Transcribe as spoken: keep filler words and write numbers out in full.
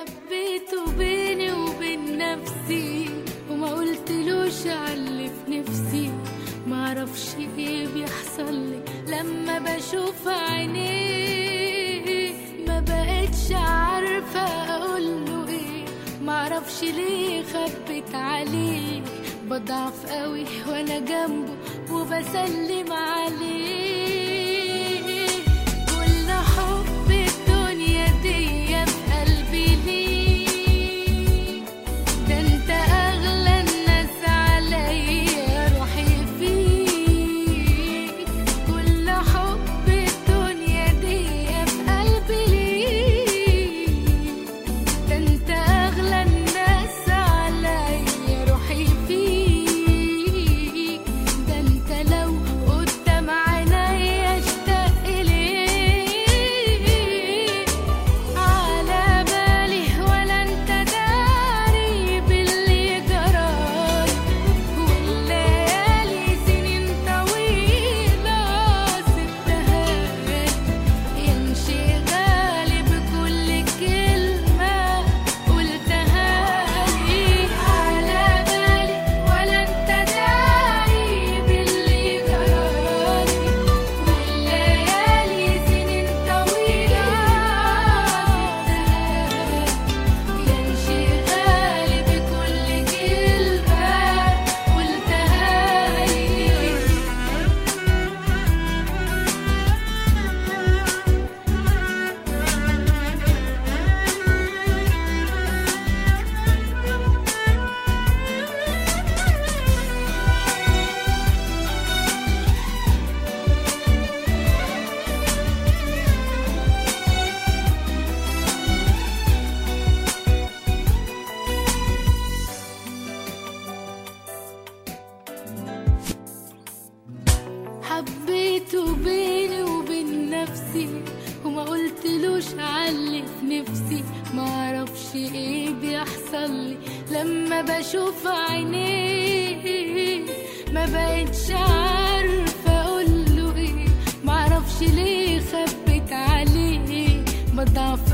حبيته بيني وبين نفسي وما قلتلوش عاللي في نفسي. معرفش ايه بيحصل لي لما بشوف عينيه، ما بقتش عارفة اقوله ايه. معرفش ليه خبت عليه، بضعف قوي وانا جنبه وبسلم عليه. كل حب الدنيا دي في قلبي ليه، ده انت اغلى الناس عليا، روحي فيك. كل حب الدنيا دي في قلبي ليه، ده انت اغلى الناس عليا، روحي فيك. ده انت لو قدام عينيا اشتاق ليك، على بالي ولا انت داري باللي جرالي. والليالي سنين طويلة سبتها لك، يا انشغالي بكل كلمة قلتها لي. على بالي ولا انت داري باللي جرالي، والليالي سنين طويلة سبتها لك، يا انشغالي بكل كلمة قلتها لي. حبيته بيني وبين نفسي وما قلتلوش عاللي في نفسي. معرفش ايه بيحصل لي لما بشوف عينيه، ما بقتش عارفة اقوله ايه. معرفش ليه خبت عليه، بضعف